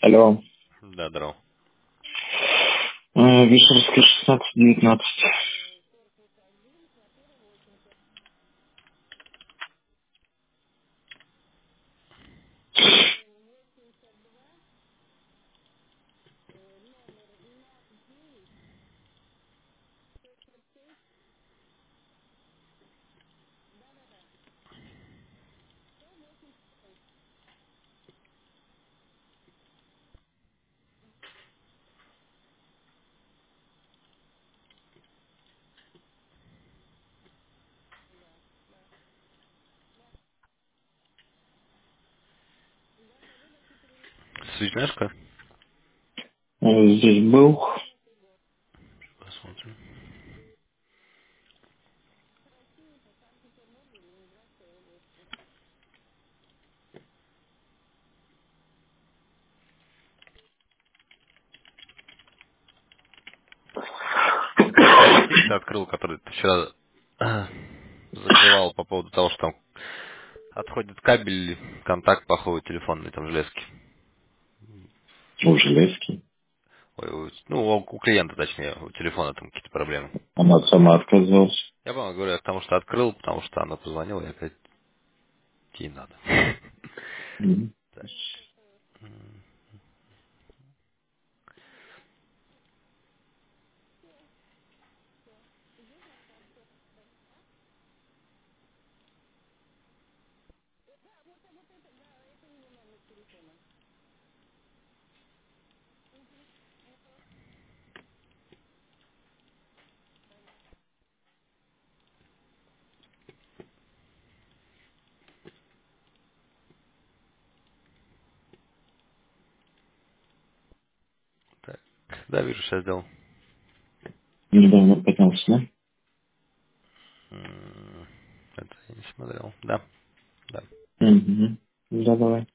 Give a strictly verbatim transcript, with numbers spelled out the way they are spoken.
Алло. Да, здорово. Э, Вишерская шестнадцать девятнадцать. Свечмешка? Э, Здесь был. Посмотрим. Этот креатив ты открыл, который ты вчера э, закрывал по поводу того, что там отходит кабель, контакт плохой телефонный, там железки. У Железки. Ой, у- ну, у, у клиента, точнее, у телефона там какие-то проблемы. Она сама отказалась. Я помню, говорю, я потому что открыл, потому что она позвонила, я опять ей надо. М. Так, так. Да, вижу, сейчас сделал. Недавно поднялся, да? М, Это я не смотрел. Да, да. Угу. Да, давай.